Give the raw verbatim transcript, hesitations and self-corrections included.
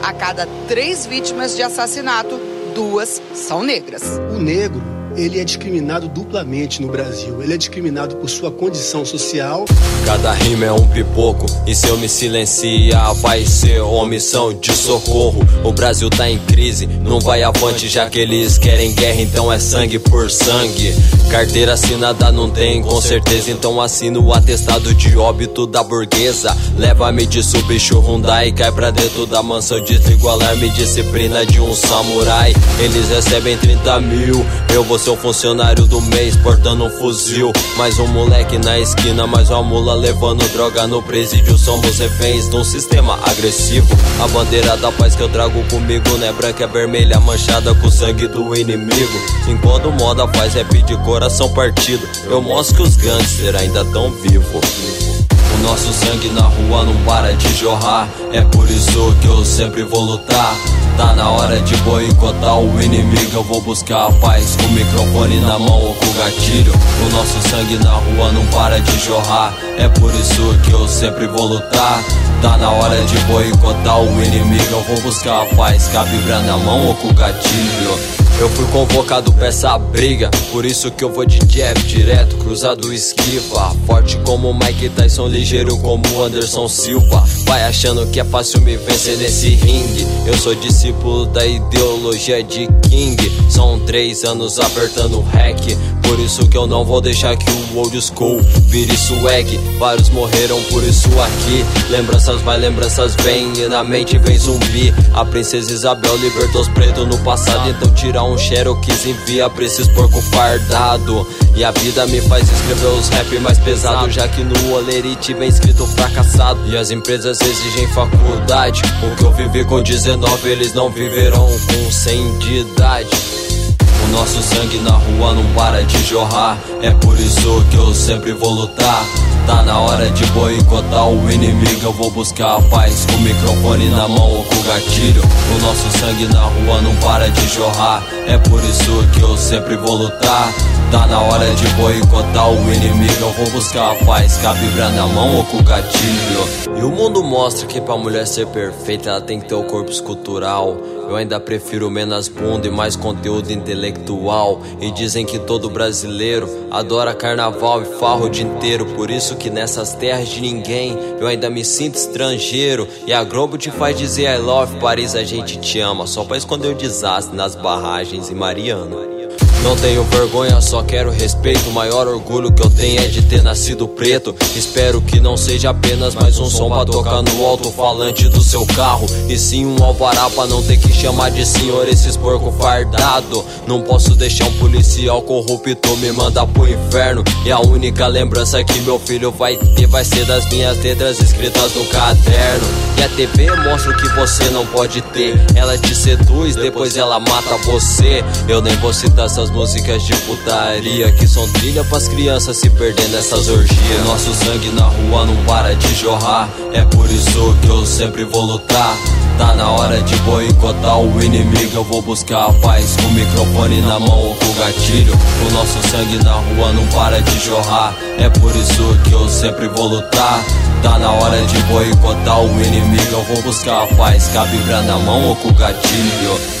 A cada três vítimas de assassinato, duas são negras. O negro, ele é discriminado duplamente no Brasil. Ele é discriminado por sua condição social. Cada rima é um pipoco, e se eu me silenciar vai ser omissão de socorro. O Brasil tá em crise, não vai avante já que eles querem guerra, então é sangue por sangue. Carteira assinada não tem, com certeza, então assino o atestado de óbito da burguesa. Leva-me de subicho Hyundai e cai pra dentro da mansão, desligo o alarme, disciplina de um samurai. Eles recebem trinta mil, eu vou ser o funcionário do mês portando um fuzil. Mais um moleque na esquina, mais uma mula levando droga no presídio. Somos reféns de um sistema agressivo. A bandeira da paz que eu trago comigo não é branca, é vermelha, manchada com o sangue do inimigo. Enquanto moda faz rap de coração partido, eu mostro que os gangsters ainda tão vivos. O nosso sangue na rua não para de jorrar, é por isso que eu sempre vou lutar. Tá na hora de boicotar o inimigo, eu vou buscar a paz com o microfone na mão ou com o gatilho. O nosso sangue na rua não para de jorrar, é por isso que eu sempre vou lutar. Tá na hora de boicotar o inimigo, eu vou buscar a paz com a Bíblia na mão ou com o gatilho. Eu fui convocado pra essa briga, por isso que eu vou de jab direto, cruzado esquiva. Forte como Mike Tyson, ligeiro como Anderson Silva. Vai achando que é fácil me vencer nesse ringue, eu sou discípulo da ideologia de King. São três anos apertando hack, por isso que eu não vou deixar que o old school vire swag. Vários morreram por isso aqui, lembranças vai, lembranças vem, e na mente vem zumbi. A princesa Isabel libertou os pretos no passado, então tira um Cherokee envia pra esses porco fardado. E a vida me faz escrever os rap mais pesados, já que no Olerite vem escrito fracassado. E as empresas exigem faculdade, o que eu vivi com dezenove eles não viverão com cem de idade. O nosso sangue na rua não para de jorrar, é por isso que eu sempre vou lutar. Tá na hora de boicotar o inimigo, eu vou buscar a paz com o microfone na mão ou com o gatilho. O nosso sangue na rua não para de jorrar, é por isso que eu sempre vou lutar. Tá na hora de boicotar o inimigo, eu vou buscar a paz com a Bíblia na mão ou com o gatilho. E o mundo mostra que pra mulher ser perfeita ela tem que ter o corpo escultural. Eu ainda prefiro menos bunda e mais conteúdo intelectual. E dizem que todo brasileiro adora carnaval e farra o dia inteiro, por isso que nessas terras de ninguém eu ainda me sinto estrangeiro. E a Globo te faz dizer I love Paris, a gente te ama, só pra esconder o desastre nas barragens em Mariana. Não tenho vergonha, só quero respeito. O maior orgulho que eu tenho é de ter nascido preto. Espero que não seja apenas mais um som pra tocar no alto-falante do seu carro, e sim um alvará pra não ter que chamar de senhor esses porco fardado. Não posso deixar um policial corrupto me mandar pro inferno, e a única lembrança que meu filho vai ter vai ser das minhas letras escritas no caderno. E a T V mostra o que você não pode ter, ela te seduz, depois ela mata você. Eu nem vou citar essas músicas de putaria que são trilha pras crianças se perder nessas orgias. O nosso sangue na rua não para de jorrar, é por isso que eu sempre vou lutar. Tá na hora de boicotar o inimigo, eu vou buscar a paz com o microfone na mão ou com o gatilho. O nosso sangue na rua não para de jorrar, é por isso que eu sempre vou lutar. Tá na hora de boicotar o inimigo, eu vou buscar a paz com a Bíblia na mão ou com o gatilho.